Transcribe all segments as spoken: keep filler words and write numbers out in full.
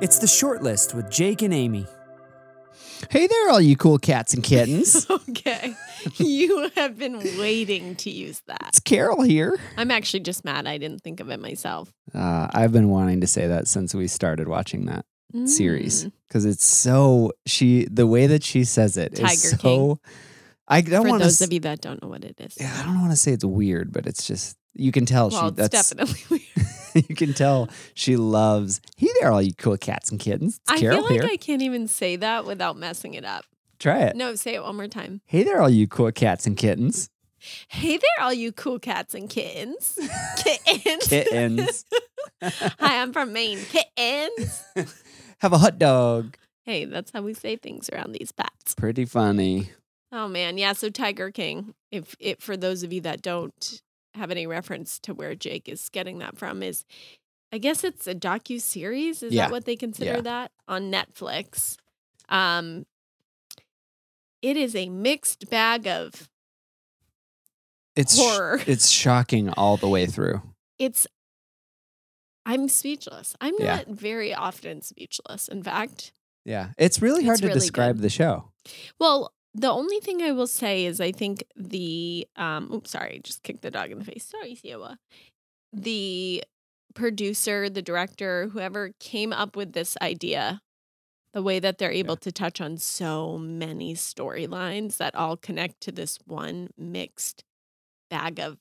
It's the short list with Jake and Amy. Hey there, all you cool cats and kittens. Okay. You have been waiting to use that. It's Carol here. I'm actually just mad I didn't think of it myself. Uh, I've been wanting to say that since we started watching that Mm. series because it's so she the way that she says it Tiger is so. King. I don't For want those to. of you that don't know what it is. Yeah, I don't want to say it's weird, but it's just you can tell well, she. it's That's definitely weird. you can tell she loves. Hey there, all you cool cats and kittens. It's I Carol feel like here. I can't even say that without messing it up. Try it. No, say it one more time. Hey there, all you cool cats and kittens. Hey there, all you cool cats and kittens. Kittens. Kittens. Hi, I'm from Maine. Kittens. Have a hot dog. Hey, that's how we say things around these parts. Pretty funny. Oh man, yeah. So Tiger King, if it for those of you that don't have any reference to where Jake is getting that from, is I guess it's a docu-series. Is Yeah. that what they consider Yeah. that on Netflix? Um, it is a mixed bag of It's horror. It's shocking all the way through. It's. I'm speechless. I'm Yeah. not very often speechless. In fact, Yeah. It's really hard It's to really describe good. the show. well, the only thing I will say is I think the um oops, sorry, just kicked the dog in the face. Sorry, Siewa. The producer, the director, whoever came up with this idea, the way that they're able to touch on so many storylines that all connect to this one mixed bag of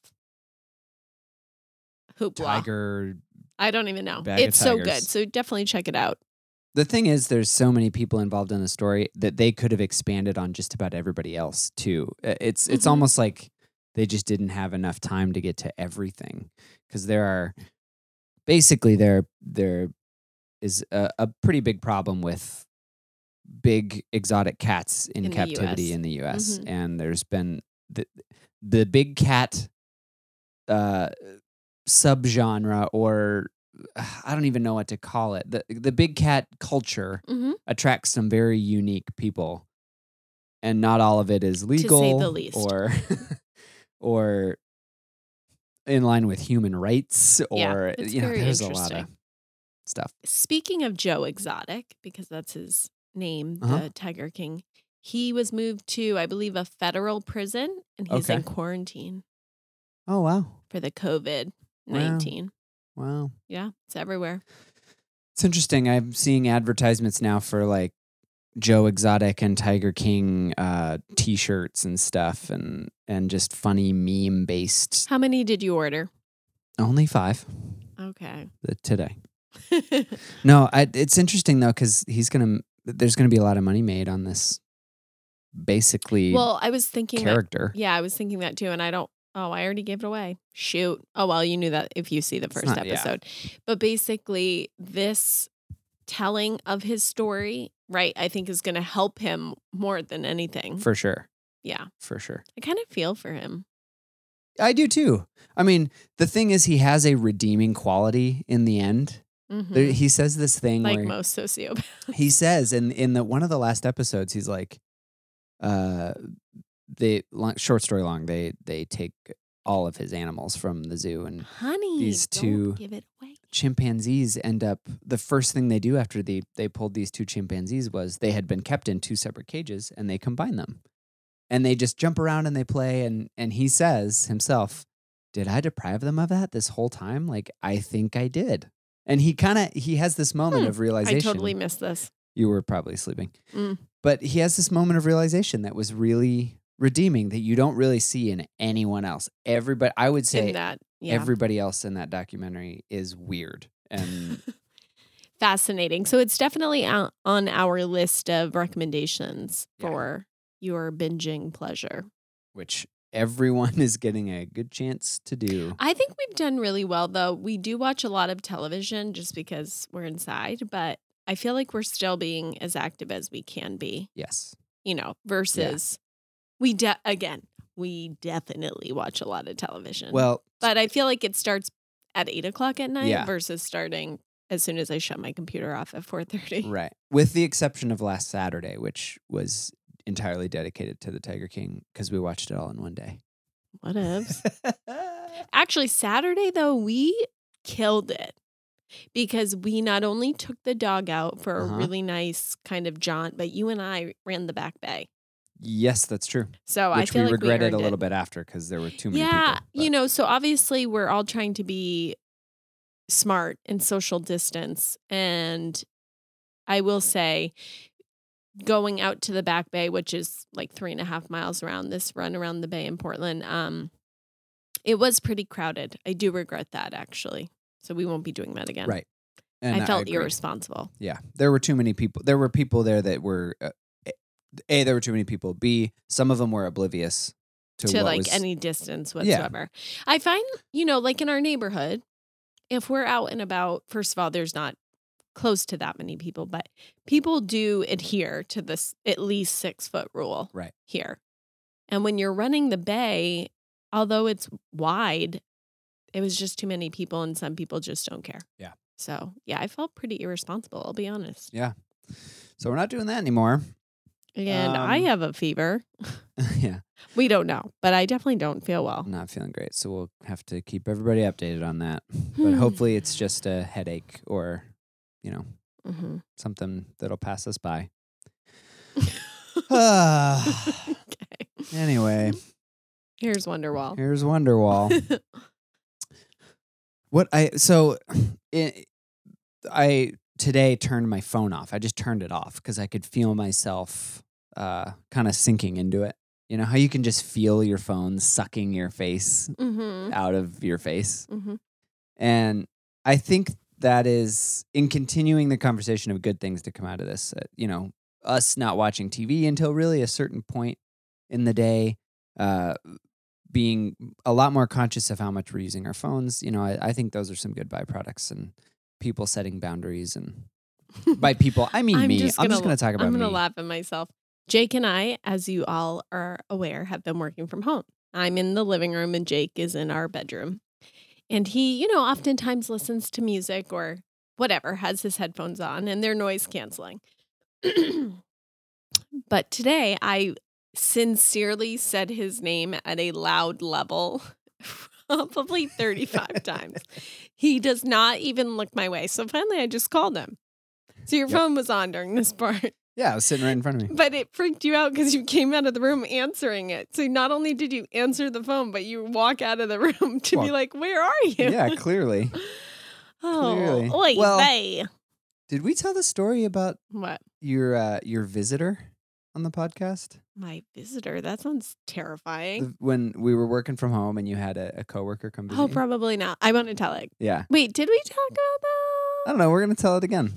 hoopla. Tiger. I don't even know. Bag of It's so good. tigers. So definitely check it out. The thing is, there's so many people involved in the story that they could have expanded on just about everybody else too. Uh, It's it's Mhm. almost like they just didn't have enough time to get to everything because there are basically there there is a, a pretty big problem with big exotic cats in, In the captivity U S. in the U S Mhm. and there's been the the big cat uh, subgenre or I don't even know what to call it. The the big cat culture Mm-hmm. attracts some very unique people. And not all of it is legal the least. or or in line with human rights Yeah, or it's you know, very there's a lot of interesting. stuff. Speaking of Joe Exotic, because that's his name, Uh-huh. the Tiger King, he was moved to, I believe, a federal prison, and he's in Okay. quarantine Oh wow. for the COVID nineteen. Wow. Yeah, it's everywhere. It's interesting. I'm seeing advertisements now for like Joe Exotic and Tiger King uh, t-shirts and stuff and and just funny meme based. How many did you order? Only five Okay. uh, today. No, I, it's interesting though because he's gonna. There's gonna be a lot of money made on this. Basically, well, I was thinking that, character. yeah, I was thinking that too, and I don't. Oh, I already gave it away. Shoot. Oh well, you knew that if you see the first not- yeah. episode. But basically, this telling of his story, right? I think is going to help him more than anything. For sure, yeah, for sure. I kind of feel for him. I do too. I mean, the thing is, he has a redeeming quality in the end. Mhm. There, he says this thing Like where most sociopaths. he says in in the one of the last episodes, he's like, uh, they long, short story long. They they take all of his animals from the zoo and Honey, these don't two- give it away. chimpanzees end up the first thing they do after they they pulled these two chimpanzees was they had been kept in two separate cages and they combine them and they just jump around and they play and and he says himself, did I deprive them of that this whole time? Like I think I did. And he kind of he has this moment Hmm, of realization. I totally missed this. You were probably sleeping. Mm. But he has this moment of realization that was really redeeming that you don't really see in anyone else. Everybody, I would say In that, yeah, everybody else in that documentary is weird. And fascinating. So it's definitely out on our list of recommendations Yeah. for your binging pleasure. which everyone is getting a good chance to do. I think we've done really well, though. We do watch a lot of television just because we're inside, but I feel like we're still being as active as we can be, Yes. you know, versus we, de- again, we definitely watch a lot of television. Well, but I feel like it starts at eight o'clock at night Yeah. versus starting as soon as I shut my computer off at four thirty. right. With the exception of last Saturday, which was entirely dedicated to the Tiger King because we watched it all in one day. Whatevs. Actually, Saturday, though, we killed it. because we not only took the dog out for Uh-huh. a really nice kind of jaunt, but you and I ran the back bay. Yes, that's true. So I Which feel we like regretted we a earned little it. bit after because there were too many Yeah, people. you but- know, so obviously we're all trying to be smart and social distance. And I will say, going out to the back bay, which is like three and a half miles around this run around the bay in Portland, um, it was pretty crowded. I do regret that, actually. So we won't be doing that again. Right. And I felt agreed. irresponsible. Yeah, there were too many people. There were people there that were uh, a. There were too many people. B. Some of them were oblivious to, To what like was, any distance whatsoever. I find, you know, like in our neighborhood, if we're out and about, first of all, there's not close to that many people, but people do adhere to this at least six foot rule Right. here. And when you're running the bay, although it's wide, it was just too many people and some people just don't care. Yeah. So yeah, I felt pretty irresponsible, I'll be honest. Yeah. So we're not doing that anymore. And I Um, have a fever. Yeah, We don't know, but I definitely don't feel well. I'm not feeling great. So we'll have to keep everybody updated on that. Hmm. But hopefully it's just a headache or, you know, hmm something that'll pass us by. Ah, Okay. anyway, Here's Wonderwall. here's Wonderwall. What I so it, I today turned my phone off. I just turned it off because I could feel myself uh, kind of sinking into it. You know how you can just feel your phone sucking your face hmm out of your face, hmm and I think that is in continuing the conversation of good things to come out of this. Uh, you know, us not watching T V until really a certain point in the day. Uh, being a lot more conscious of how much we're using our phones. You know, I, I think those are some good byproducts and people setting boundaries. And by people, I mean I'm me. just I'm gonna, just going to talk about I'm me. gonna laugh at myself. Jake and I, as you all are aware, have been working from home. I'm in the living room and Jake is in our bedroom. And he, you know, oftentimes listens to music or whatever, has his headphones on and they're noise canceling. But today I sincerely said his name at a loud level, probably thirty-five times. He does not even look my way. So finally I just called him. So your Yep. phone was on during this part. Yeah, I was sitting right in front of me. But it freaked you out because you came out of the room answering it. So not only did you answer the phone, but you walk out of the room to Well, be like, where are you? Yeah, clearly. Oh, clearly. oy Well- vey. Did we tell the story about What? your uh, your visitor on the podcast? My visitor? That sounds terrifying. The- when we were working from home and you had a, a coworker come visit Oh, you? probably not. I want to tell it. Yeah. Wait, did we talk about I that? don't know. We're going to tell it again.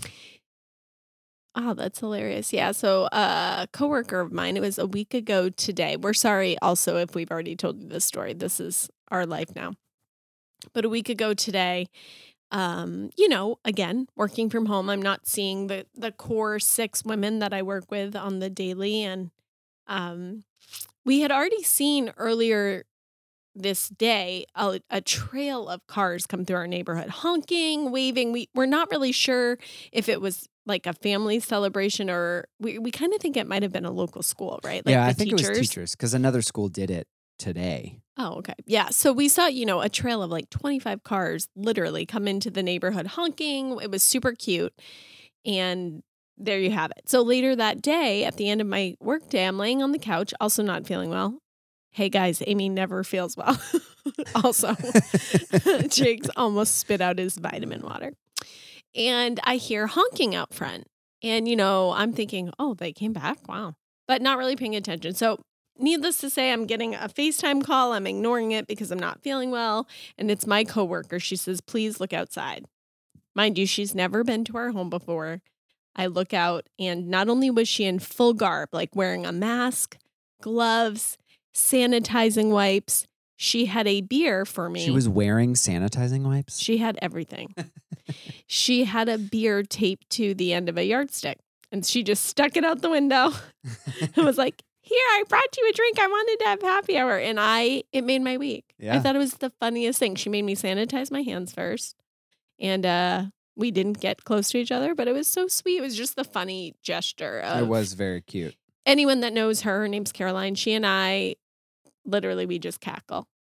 Oh, that's hilarious. Yeah. So a coworker of mine, it was a week ago today. We're sorry also if we've already told you this story. This is our life now. But a week ago today, um, you know, again, working from home, I'm not seeing the the core six women that I work with on the daily. And um, we had already seen earlier this day a, a trail of cars come through our neighborhood, honking, waving. We we're not really sure if it was like a family celebration or we, we kind of think it might have been a local school, right? Like yeah, the I think teachers. it was teachers because another school did it today. Oh, okay. Yeah. So we saw, you know, a trail of like twenty-five cars literally come into the neighborhood honking. It was super cute. And there you have it. So later that day, at the end of my work day, I'm laying on the couch, also not feeling well. Hey guys, Amy never feels well. Also, Jake's almost spit out his vitamin water. And I hear honking out front. And, you know, I'm thinking, oh, they came back? Wow. But not really paying attention. So needless to say, I'm getting a FaceTime call. I'm ignoring it because I'm not feeling well. And it's my coworker. She says, please look outside. Mind you, she's never been to our home before. I look out and not only was she in full garb, like wearing a mask, gloves, sanitizing wipes, she had a beer for me. She was wearing sanitizing wipes? She had everything. She had a beer taped to the end of a yardstick and she just stuck it out the window and was like, here, I brought you a drink. I wanted to have happy hour. And I, it made my week. Yeah. I thought it was the funniest thing. She made me sanitize my hands first. And uh, we didn't get close to each other, but it was so sweet. It was just the funny gesture of It was very cute. anyone that knows her. Her name's Caroline. She and I, literally, we just cackle.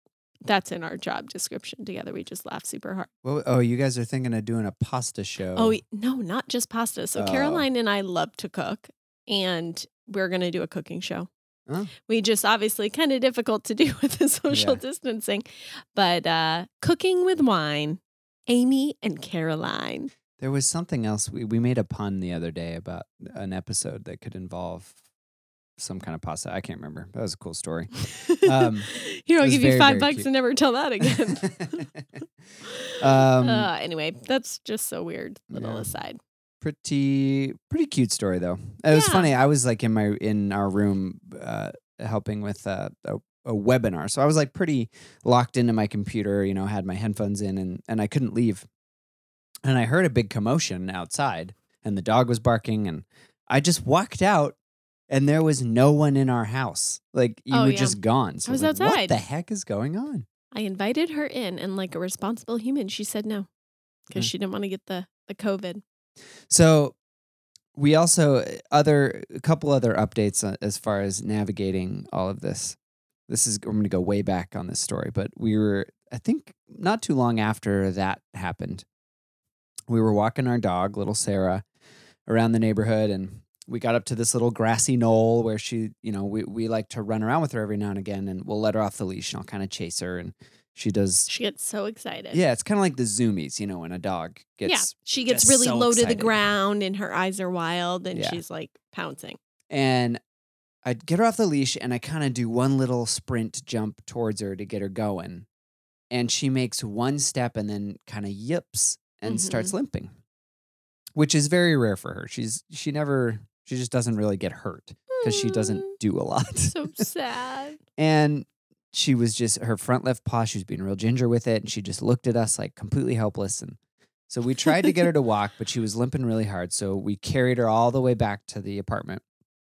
That's in our job description together. We just laugh super hard. Well, oh, you guys are thinking of doing a pasta show. Oh, no, not just pasta. So Oh. Caroline and I love to cook, and we're going to do a cooking show. Oh. We just obviously kind of difficult to do with the social Yeah. distancing, but uh, cooking with wine, Amy and Caroline. There was something else. We, we made a pun the other day about an episode that could involve some kind of pasta. I can't remember. That was a cool story. Um, Here, I'll it was give you very, five very bucks cute. and never tell that again. um, uh, anyway, that's just so weird. Little Yeah. aside. pretty pretty cute story though. It was Yeah. funny. I was like in my in our room uh, helping with uh, a a webinar, so I was like pretty locked into my computer. You know, had my headphones in, and and I couldn't leave. And I heard a big commotion outside, and the dog was barking, and I just walked out. And there was no one in our house. Like, you Oh, were yeah. just gone. So I was like, what outside. the heck is going on? I invited her in, and like a responsible human, she said no because Yeah. she didn't want to get the, the COVID. So we also, other, a couple other updates uh, as far as navigating all of this. This is, I'm going to go way back on this story, but we were, I think, not too long after that happened. We were walking our dog, little Sarah, around the neighborhood, and we got up to this little grassy knoll where she, you know, we, we like to run around with her every now and again, and we'll let her off the leash and I'll kind of chase her. And she does. She gets so excited. Yeah, it's kind of like the zoomies, you know, when a dog gets. yeah, she gets just really so low to the excited. ground, and her eyes are wild, and Yeah. she's like pouncing. And I'd get her off the leash and I kind of do one little sprint jump towards her to get her going. And she makes one step and then kind of yips and Mhm. starts limping, which is very rare for her. She's, she never, she just doesn't really get hurt because she doesn't Mm, do a lot. So sad. And she was just, her front left paw, she was being real ginger with it. And she just looked at us like completely helpless. And so we tried to get her to walk, but she was limping really hard. So we carried her all the way back to the apartment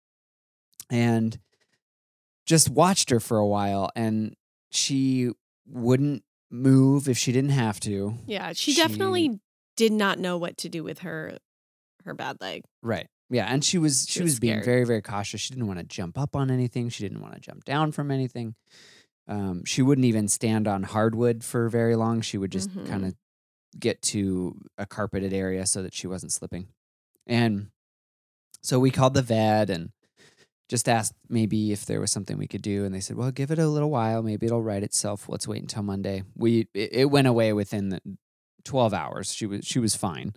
and just watched her for a while. And she wouldn't move if she didn't have to. Yeah, she, She- definitely did not know what to do with her her bad leg. Right. Yeah. And she was, she, She was was being scared. very, very cautious. She didn't want to jump up on anything. She didn't want to jump down from anything. Um, she wouldn't even stand on hardwood for very long. She would just Mhm. kind of get to a carpeted area so that she wasn't slipping. And so we called the vet and just asked maybe if there was something we could do. And they said, well, give it a little while. Maybe it'll right itself. Let's wait until Monday. We it, it went away within the twelve hours. She was she was fine.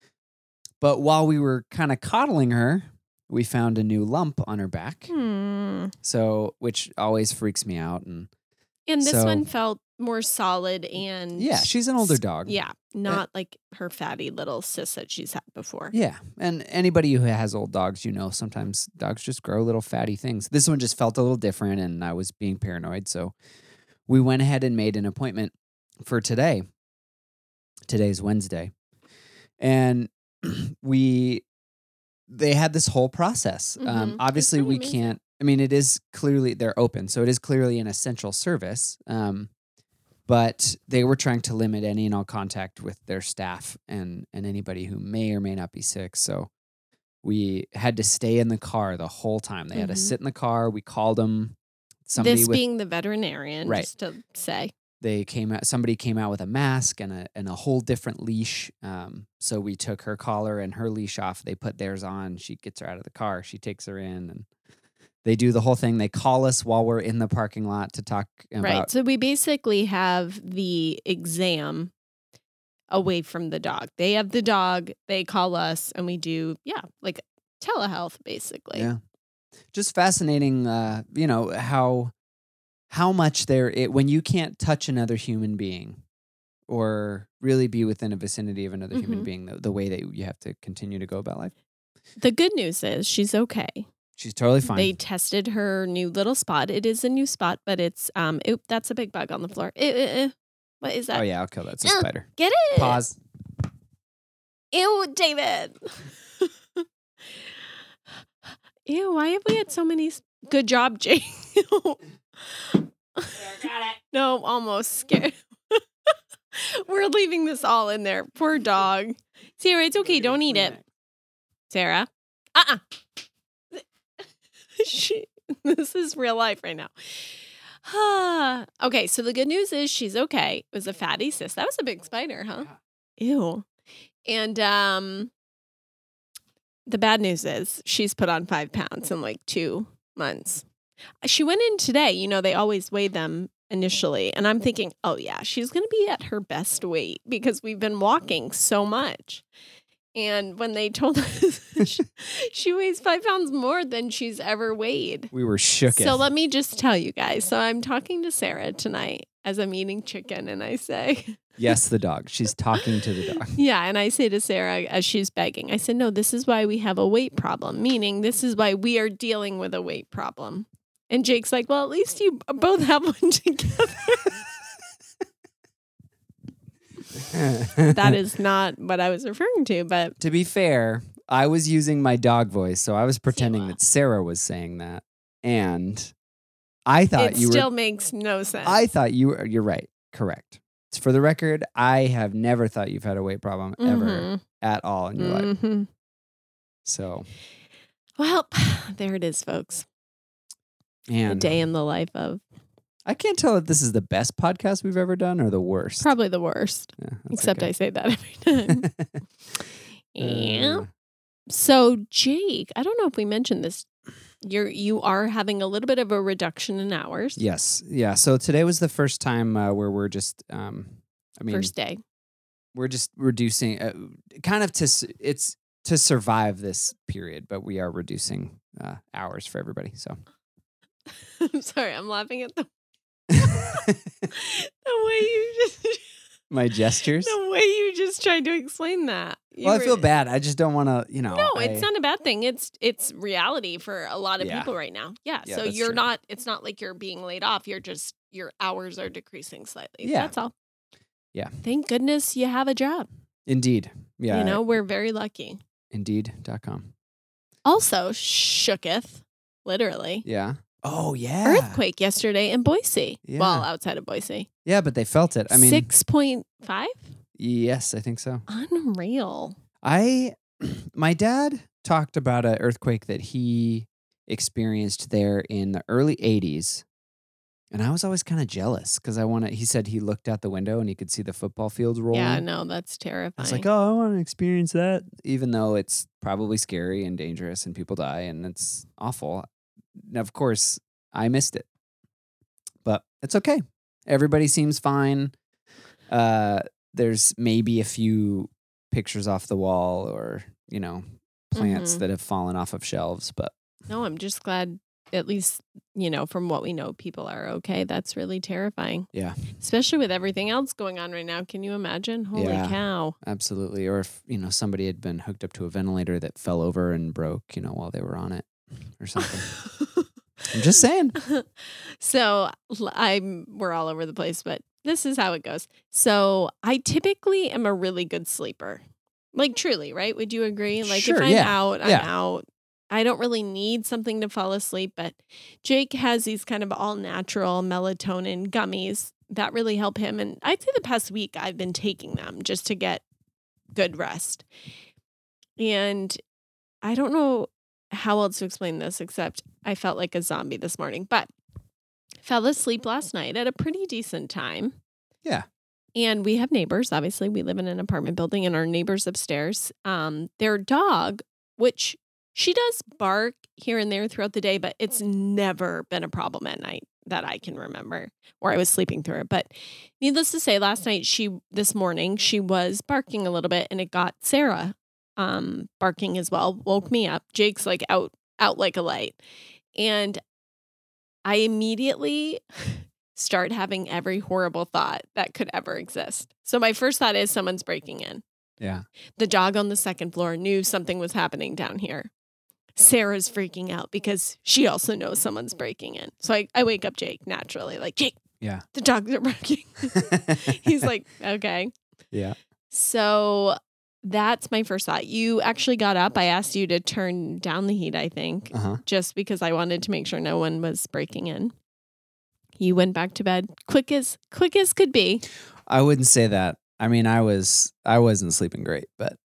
But while we were kind of coddling her, we found a new lump on her back. Hmm. So, which always freaks me out. And And this So- one felt more solid and yeah, she's an older dog. yeah, not like her fatty little sis that she's had before. Yeah. And anybody who has old dogs, you know, sometimes dogs just grow little fatty things. This one just felt a little different and I was being paranoid. So we went ahead and made an appointment for today. Today's Wednesday. And we, they had this whole process. Mhm. Um, It's obviously, pretty we amazing. can't, I mean, it is clearly, they're open. So it is clearly an essential service. Um, but they were trying to limit any and all contact with their staff and, and anybody who may or may not be sick. So we had to stay in the car the whole time. They had to Mhm. sit in the car. We called them. Somebody This with, being the veterinarian, Right. just to say. they came out, somebody came out with a mask and a and a whole different leash. Um, so we took her collar and her leash off. They put theirs on. She gets her out of the car. She takes her in and they do the whole thing. They call us while we're in the parking lot to talk about. Right. So we basically have the exam away from the dog. They have the dog, they call us, and we do, yeah, like telehealth, basically. Yeah. Just fascinating, uh, you know, how how much there it, when you can't touch another human being or really be within a vicinity of another human Mhm. being, the, the way that you have to continue to go about life. The good news is she's okay. She's totally fine. They tested her new little spot. It is a new spot, but it's, um, oop, that's a big bug on the floor. Eh, eh, eh. What is that? oh yeah, I'll kill that. It's a Ugh. spider. Get it. Pause. Ew, David. Ew, why have we had so many? s- Good job, Jake. No, almost scared. We're leaving this all in there. Poor dog. Sarah, it's okay. Don't eat it. Sarah. Uh-uh. she, this is real life right now. Okay, so the good news is she's okay. It was a fatty cyst. That was a big spider, huh? Ew. And um, the bad news is she's put on five pounds in like two months. She went in today. You know, they always weigh them initially. And I'm thinking, oh, yeah, she's going to be at her best weight because we've been walking so much. And when they told us she, she weighs five pounds more than she's ever weighed. We were shook. So let me just tell you guys. So I'm talking to Sarah tonight as I'm eating chicken. And I say, yes, the dog. She's talking to the dog. yeah. And I say to Sarah as she's begging, I said, no, this is why we have a weight problem, meaning this is why we are dealing with a weight problem. And Jake's like, well, at least you both have one together. That is not what I was referring to, but to be fair, I was using my dog voice, so I was pretending Siwa. that Sarah was saying that, and I thought it you still were. makes no sense. I thought you were. You're right. Correct. For the record, I have never thought you've had a weight problem ever Mhm. at all in your life. Mhm. So, Well, there it is, folks. A and day in the life of I can't tell if this is the best podcast we've ever done or the worst. probably the worst. Yeah, that's Except okay. I say that every time. Yeah. Uh, So Jake, I don't know if we mentioned this. You're you are having a little bit of a reduction in hours. yes. Yeah. So today was the first time uh, where we're just. Um, I mean, First day. we're just reducing, uh, kind of to s- it's to survive this period, but we are reducing uh, hours for everybody. So. I'm sorry, I'm laughing at the the way you just My gestures. the way you just tried to explain that. You Well, I feel were- bad. I just don't want to, you know. No, I- it's not a bad thing. It's it's reality for a lot of Yeah. people right now. Yeah. Yeah, so that's you're true. not it's not like you're being laid off. You're just your hours are decreasing slightly. Yeah. That's all. Yeah. Thank goodness you have a job. Indeed. Yeah. You know, we're very lucky. Indeed dot com. Also, shooketh, literally. Yeah. Oh, yeah. Earthquake yesterday in Boise. Yeah. Well, outside of Boise. Yeah, but they felt it. I mean, six point five? yes, I think so. Unreal. I, my dad talked about an earthquake that he experienced there in the early eighties. And I was always kind of jealous because I want to, he said he looked out the window and he could see the football field rolling. Yeah, no, that's terrifying. I was like, oh, I want to experience that, even though it's probably scary and dangerous and people die and it's awful. And of course, I missed it, but it's okay. Everybody seems fine. Uh, there's maybe a few pictures off the wall or, you know, plants Mhm. that have fallen off of shelves, but No, I'm just glad, at least, you know, from what we know, people are okay. That's really terrifying. yeah, Especially with everything else going on right now. Can you imagine? Holy Yeah. cow. absolutely. Or if, you know, somebody had been hooked up to a ventilator that fell over and broke, you know, while they were on it or something. I'm just saying. So l- I'm we're all over the place, but this is how it goes. So I typically am a really good sleeper. Like truly, right? Would you agree? Like Sure, if I'm yeah, out, I'm yeah. out. I don't really need something to fall asleep, but Jake has these kind of all natural melatonin gummies that really help him. And I'd say the past week I've been taking them just to get good rest. And I don't know how else to explain this except I felt like a zombie this morning, but fell asleep last night at a pretty decent time. Yeah. And we have neighbors. Obviously, we live in an apartment building, and our neighbors upstairs, um, their dog, which she does bark here and there throughout the day, but it's never been a problem at night that I can remember, or I was sleeping through it. But needless to say, last night, she, this morning, she was barking a little bit, and it got Sarah um, barking as well, woke me up. Jake's like out, out like a light. And I immediately start having every horrible thought that could ever exist. So my first thought is someone's breaking in. Yeah. The dog on the second floor knew something was happening down here. Sarah's freaking out because she also knows someone's breaking in. So I, I wake up Jake naturally, like, Jake, Yeah. the dogs are barking. He's like, okay. yeah. So that's my first thought. You actually got up. I asked you to turn down the heat, I think, Uh huh. just because I wanted to make sure no one was breaking in. You went back to bed quick as quick as could be. I wouldn't say that. I mean, I was, I wasn't sleeping great, but.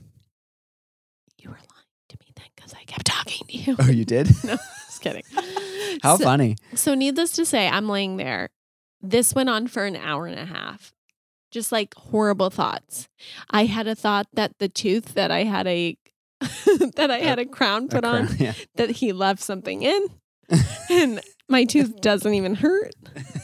You were lying to me then because I kept talking to you. Oh, you did? No, just kidding. How so, funny. So needless to say, I'm laying there. This went on for an hour and a half. Just like horrible thoughts. I had a thought that the tooth that I had a that I had a crown put A crown, on, yeah. that he left something in, and my tooth doesn't even hurt.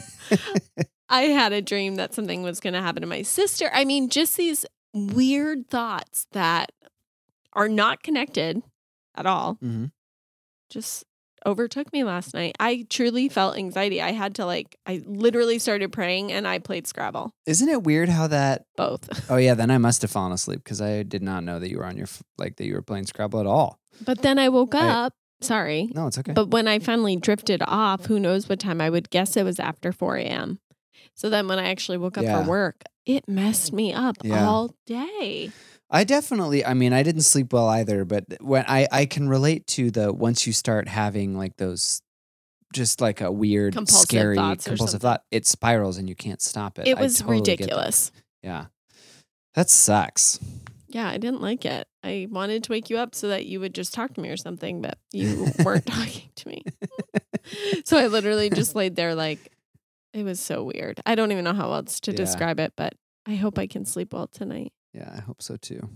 I had a dream that something was going to happen to my sister. I mean, just these weird thoughts that are not connected at all. Mm-hmm. Just overtook me last night. I truly felt anxiety. I had to like, I literally started praying and I played Scrabble. Isn't it weird how that? Both. Oh yeah, then I must have fallen asleep because I did not know that you were on your f- like that you were playing Scrabble at all. But then I woke I- up. Sorry. No, it's okay. But when I finally drifted off, who knows what time, I would guess it was after four a.m. So then when I actually woke up Yeah. for work, it messed me up Yeah. all day. I definitely, I mean, I didn't sleep well either, but when I, I can relate to the, once you start having like those, just like a weird, Compulsive scary, thoughts or compulsive something. thot, it spirals and you can't stop it. It I was totally get that. ridiculous. Yeah. That sucks. Yeah, I didn't like it. I wanted to wake you up so that you would just talk to me or something, but you weren't talking to me. So I literally just laid there like, it was so weird. I don't even know how else to Yeah. describe it, but I hope I can sleep well tonight. Yeah, I hope so too.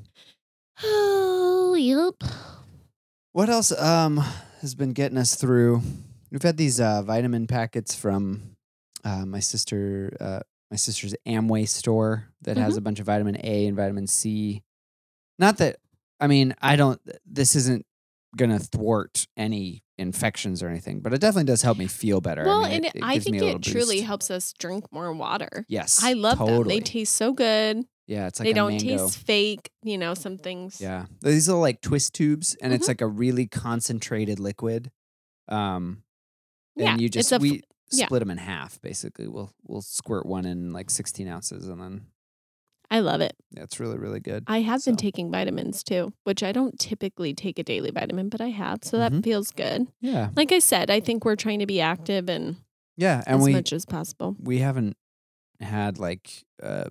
Oh, yep. What else um has been getting us through? We've had these uh, vitamin packets from uh, my sister, uh, my sister's Amway store that has Mhm. a bunch of vitamin A and vitamin C. Not that, I mean, I don't. This isn't gonna thwart any infections or anything, but it definitely does help me feel better. Well, I mean, and it, it, it I gives me think a little it truly boost. helps us drink more water. Yes, I love them. totally. They taste so good. Yeah, it's like They a don't mango. taste fake. You know, some things. Yeah, these little like twist tubes, and it's Mhm. like a really concentrated liquid. Um, and Yeah, you it's just a f- we yeah. split them in half. Basically, we'll we'll squirt one in like sixteen ounces, and then I love it. yeah, it's really really good. I have been So, taking vitamins too, which I don't typically take a daily vitamin, but I have. So Mhm. that feels good. yeah, Like I said, I think we're trying to be active and yeah, and as we much as possible. we haven't had like uh,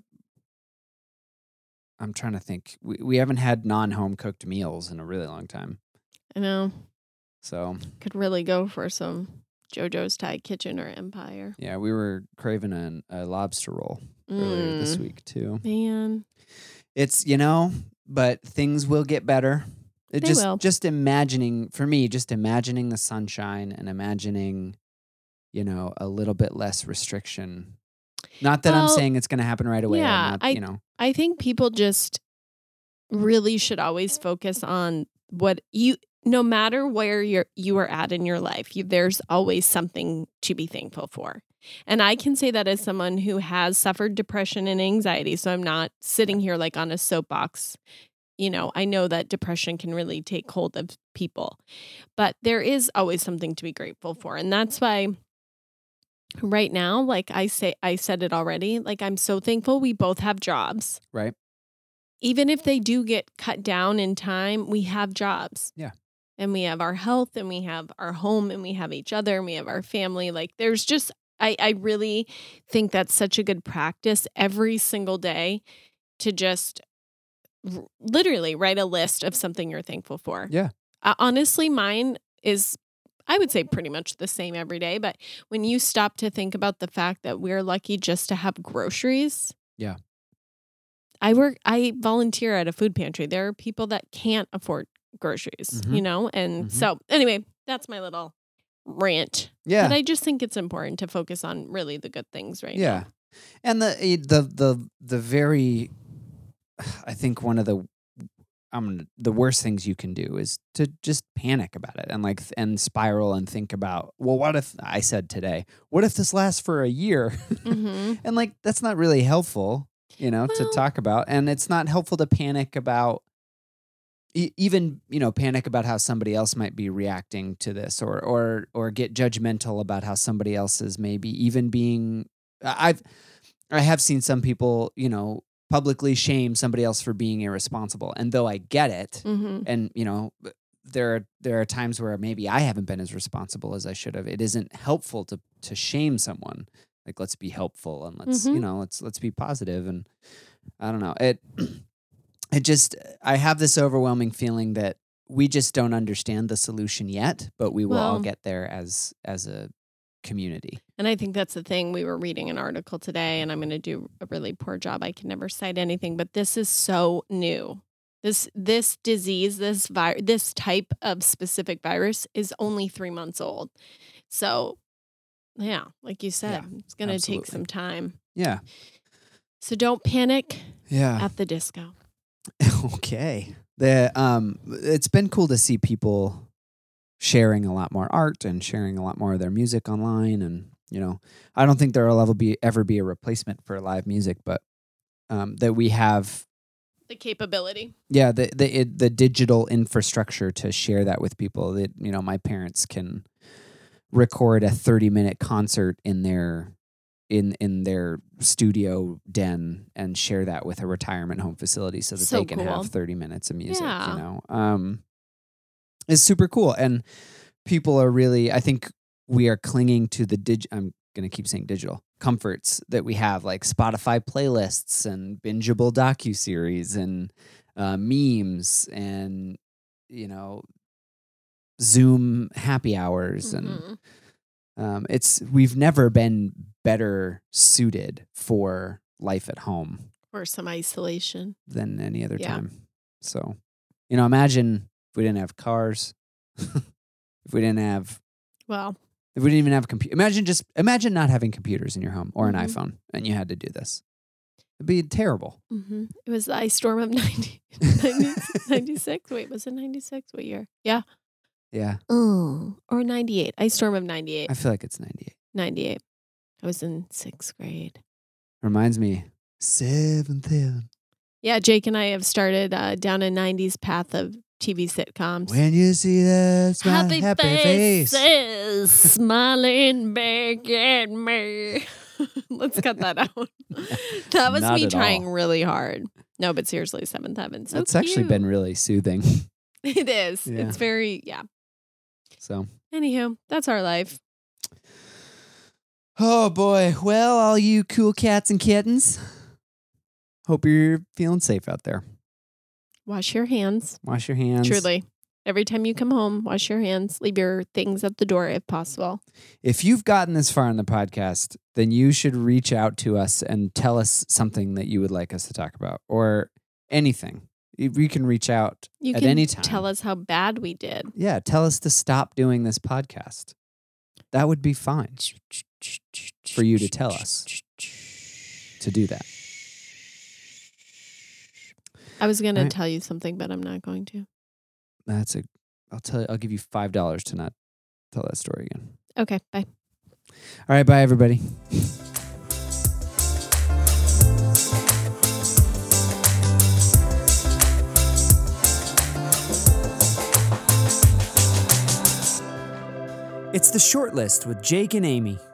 I'm trying to think. We we haven't had non home cooked meals in a really long time. I know. So Could really go for some JoJo's Thai Kitchen or Empire. yeah, we were craving an, a lobster roll earlier this Mm, week too. Man. It's, you know, but things will get better. It They just will. just imagining for me, just imagining the sunshine and imagining, you know, a little bit less restriction. Not that I'm Well, saying it's going to happen right away. I'm yeah, not, I- you know. I think people just really should always focus on what you, no matter where you're you are at in your life, you, there's always something to be thankful for. And I can say that as someone who has suffered depression and anxiety, so I'm not sitting here like on a soapbox. You know, I know that depression can really take hold of people, but there is always something to be grateful for. And that's why right now, like I say, I said it already, like I'm so thankful we both have jobs. Right. Even if they do get cut down in time, we have jobs. Yeah. And we have our health and we have our home and we have each other and we have our family. Like there's just, I, I really think that's such a good practice every single day to just r- literally write a list of something you're thankful for. Yeah. Uh, honestly, mine is, I would say pretty much the same every day. But when you stop to think about the fact that we're lucky just to have groceries. Yeah. I work, I volunteer at a food pantry. There are people that can't afford groceries, Mhm. you know? And Mhm. so, anyway, that's my little rant. Yeah. But I just think it's important to focus on really the good things right Yeah. now. And the eh, the the the very I think one of the um the worst things you can do is to just panic about it and like th- and spiral and think about, well, what if I said today, what if this lasts for a year? hmm And like that's not really helpful, you know, to Well- talk about. And it's not helpful to panic about e- even, you know, panic about how somebody else might be reacting to this or or or get judgmental about how somebody else is maybe even being I've I have seen some people, you know, publicly shame somebody else for being irresponsible. And though I get it, hmm and you know, there are there are times where maybe I haven't been as responsible as I should have. It isn't helpful to to shame someone. Like let's be helpful and let's, Mhm. you know, let's let's be positive and I don't know. It it just I have this overwhelming feeling that we just don't understand the solution yet, but we will all Well- get there as as a community. And I think that's the thing. We were reading an article today, and I'm going to do a really poor job. I can never cite anything, but this is so new. This this disease, this vi- this type of specific virus is only three months old. So, yeah, like you said, Yeah, it's going to take absolutely. some time. Yeah. So don't panic Yeah. at the disco. Okay. The um it's been cool to see people sharing a lot more art and sharing a lot more of their music online, and you know, I don't think there'll ever be ever be a replacement for live music, but um that we have The capability. yeah, the the it, the digital infrastructure to share that with people. That, you know, my parents can record a thirty-minute concert in their in in their studio den and share that with a retirement home facility so that So they can cool. have thirty minutes of music, Yeah. you know. Um it's super cool, and people are really, I think we are clinging to the dig I'm going to keep saying digital comforts that we have, like Spotify playlists and bingeable docuseries and uh, memes and, you know, Zoom happy hours. And Mhm. um, it's, we've never been better suited for life at home Or some isolation. than any other Yeah. time. So, you know, imagine if we didn't have cars, if we didn't have, Well, if we didn't even have a computer. Imagine just, imagine not having computers in your home or an Mhm. iPhone and you had to do this. It'd be terrible. hmm it was the ice storm of ninety, ninety, ninety-six. Wait, was it ninety-six? What year? Yeah. Yeah. Oh, or ninety-eight. Ice storm of ninety-eight. I feel like it's ninety-eight. ninety-eight. I was in sixth grade. Reminds me, seventh heaven. Yeah, Jake and I have started uh, down a nineties path of T V sitcoms. When you see that smile, Happy, happy, face. faces smiling back at me. Let's cut that out. That was Not me at trying all. really hard. No, but seriously, Seventh Heaven. So That's actually been cute. really soothing. It is. Yeah. It's very, yeah. So, Anywho, that's our life. oh boy. Well, all you cool cats and kittens, hope you're feeling safe out there. Wash your hands. Wash your hands. Truly. Every time you come home, wash your hands. Leave your things at the door if possible. If you've gotten this far in the podcast, then you should reach out to us and tell us something that you would like us to talk about or anything. You you can reach out You at can any time. tell us how bad we did. Yeah, tell us to stop doing this podcast. That would be fine for you to tell us to do that. I was going All to right. tell you something, but I'm not going to. That's a. I'll tell. I'll give you five dollars to not tell that story again. Okay, bye. All right, bye everybody. It's The Short List with Jake and Amy.